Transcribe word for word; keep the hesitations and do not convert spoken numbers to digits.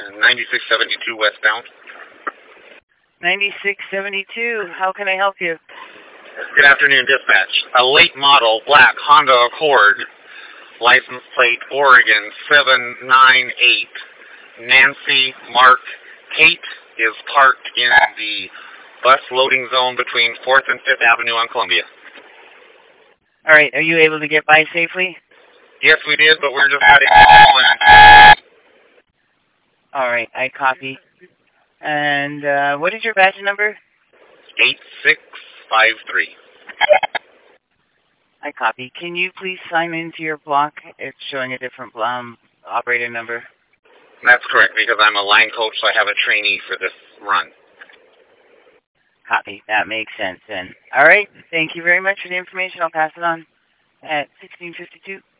ninety-six seventy-two westbound. ninety-six seventy-two, how can I help you? Good afternoon, dispatch. A late model black Honda Accord, license plate Oregon seven nine eight, Nancy Mark Kate, is parked in the bus loading zone between fourth and fifth Avenue on Columbia. All right, are you able to get by safely? Yes, we did, but we're just adding. All right, I copy. And uh, what is your badge number? eight six five three. I copy. Can you please sign into your block? It's showing a different um, operator number. That's correct, because I'm a line coach, so I have a trainee for this run. Copy. That makes sense then. All right. Thank you very much for the information. I'll pass it on at sixteen fifty-two.